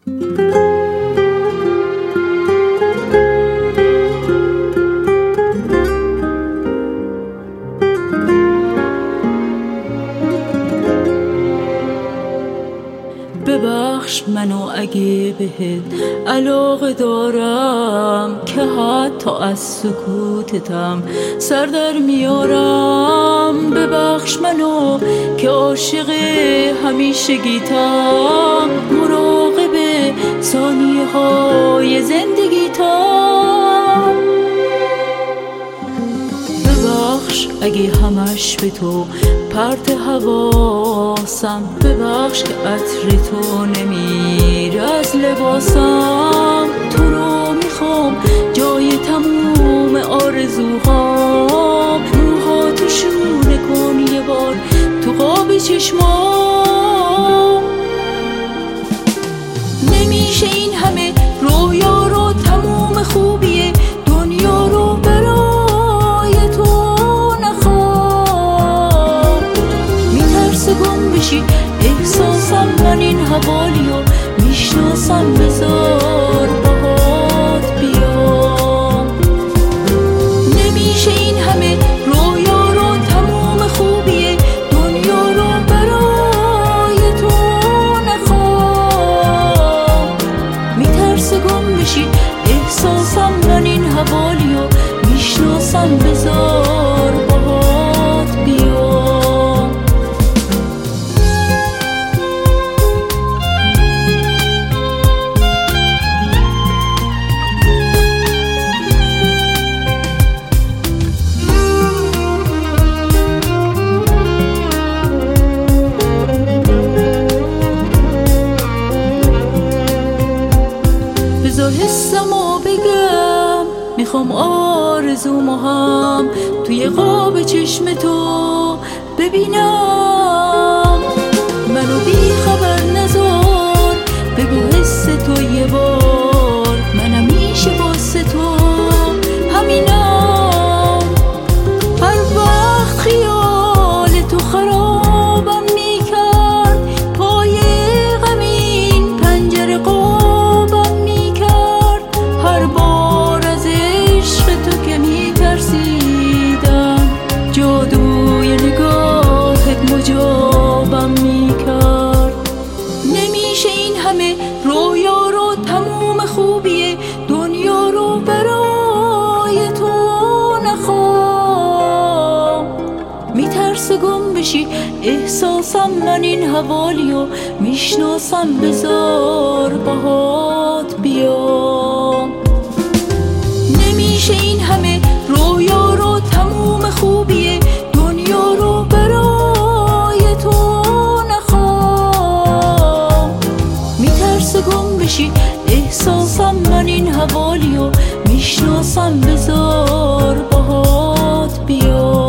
ببخش منو اگه بهت علاقه دارم که حتی از سکوتتم سر در میارم. ببخش منو که عاشق همیشگیتم، مراقب ثانیه های زندگیتم. ببخش اگه همش به تو پرت حواسم، ببخش که عطر تو نمیره از لباسم. تو رو میخوام جای تموم آرزوهام، موهاتو شونه کن یه بار تو قاب چشمام. نمیشه این همه رویا رو، تموم خوبیه دنیا رو برای تو نخوام. میترسه گم بشی احساسم، من این حوالیو میشناسم، بذار باهات بیام. نمیشه این همه رویا رو، تموم خوبیه دنیا رو برای تو نخوام. میترسه گم بشی احساسم، من این حوالیو میشناسم، بذار باهات بیام. بذار حسمو بگم، میخوام آرزومو هم توی قاب چشم تو ببینم. منو بی خبر نذار، بگو حس تو یه بار، من همیشه واسه تو همینم. هر وقت خیال تو خرابم میکرد، پای غمین پنجره قابم میکرد. هر بار از عشق تو که میترسیدم، جادوی نگاهت مجابم میکرد. نمیشه این همه رویا رو، تموم خوبیه دنیا رو برای تو نخوام. میترسه گم بشی احساسم، من این حوالیو میشناسم، بذار باهات بیام. نمیشه این همه رویا رو، تموم خوبیه دنیا رو برای تو نخوام. میترسه گم بشی احساسم، من این حوالیو میشناسم، بذار باهات بیام.